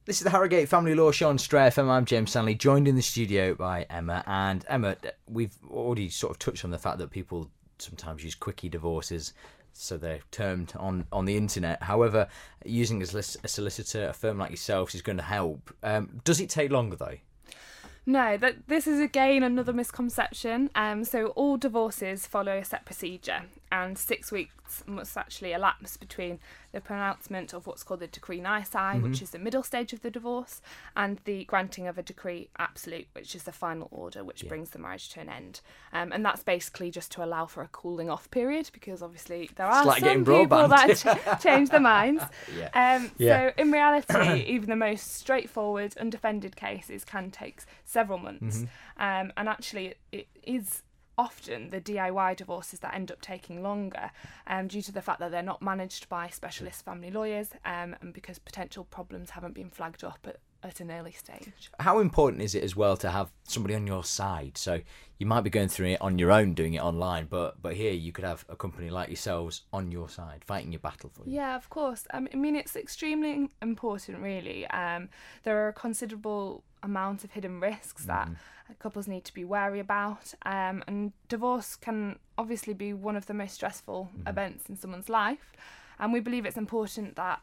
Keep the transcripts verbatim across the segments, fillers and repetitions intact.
This is the Harrogate Family Law Show on Stray F M. I'm James Stanley, joined in the studio by Emma. And Emma, we've already sort of touched on the fact that people sometimes use quickie divorces, so they're termed on, on the internet. However, using a solicitor, a firm like yourself, is going to help. Um, does it take longer, though? No, that this is again another misconception. Um, so all divorces follow a set procedure, and six weeks must actually elapse between the pronouncement of what's called the decree nisi, mm-hmm. which is the middle stage of the divorce, and the granting of a decree absolute, which is the final order, which yeah. brings the marriage to an end. Um, and that's basically just to allow for a cooling off period, because obviously there are like some people that ch- change their minds. yeah. Um, yeah. So in reality, even the most straightforward, undefended cases can take several months. Mm-hmm. Um, and actually, it, it is often the D I Y divorces that end up taking longer um, due to the fact that they're not managed by specialist family lawyers um, and because potential problems haven't been flagged up at, at an early stage. How important is it as well to have somebody on your side? So you might be going through it on your own, doing it online, but but here you could have a company like yourselves on your side, fighting your battle for you. Yeah, of course. I mean, it's extremely important, really. Um, there are a considerable amount of hidden risks that mm. couples need to be wary about, um, and divorce can obviously be one of the most stressful mm. events in someone's life, and we believe it's important that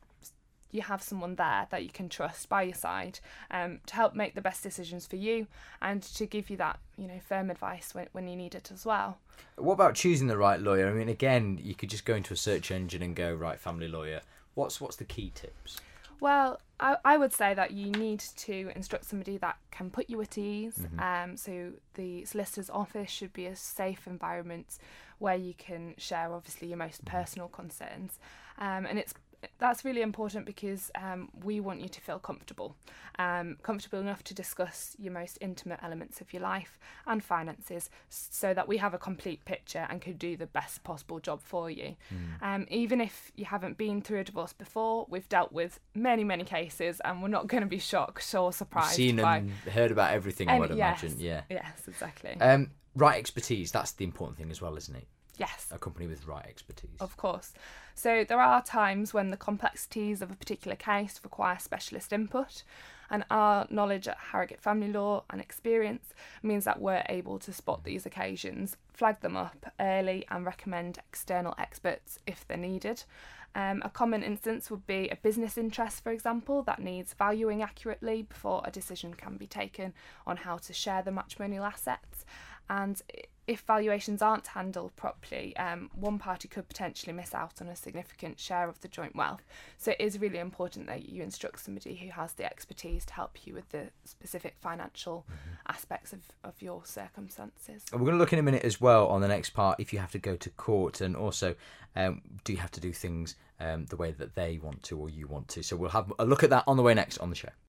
you have someone there that you can trust by your side um, to help make the best decisions for you and to give you that, you know, firm advice when, when you need it as well. What about choosing the right lawyer? I mean, again, you could just go into a search engine and go, right, family lawyer. What's what's the key tips? Well, I, I would say that you need to instruct somebody that can put you at ease. Mm-hmm. Um, so the solicitor's office should be a safe environment where you can share, obviously, your most personal concerns. Um, and it's that's really important because um, we want you to feel comfortable, um, comfortable enough to discuss your most intimate elements of your life and finances so that we have a complete picture and can do the best possible job for you. Mm. Um, even if you haven't been through a divorce before, we've dealt with many, many cases and we're not going to be shocked or surprised. Seen by... and heard about everything, I would yes, imagine. Yeah. Yes, exactly. Um, right expertise, that's the important thing as well, isn't it? Yes. A company with right expertise. Of course. So there are times when the complexities of a particular case require specialist input, and our knowledge at Harrogate Family Law and experience means that we're able to spot these occasions, flag them up early and recommend external experts if they're needed. Um, a common instance would be a business interest, for example, that needs valuing accurately before a decision can be taken on how to share the matrimonial assets. And if valuations aren't handled properly, um, one party could potentially miss out on a significant share of the joint wealth. So it is really important that you instruct somebody who has the expertise to help you with the specific financial mm-hmm. aspects of, of your circumstances. We're going to look in a minute as well on the next part if you have to go to court, and also um, do you have to do things um, the way that they want to or you want to. So we'll have a look at that on the way next on the show.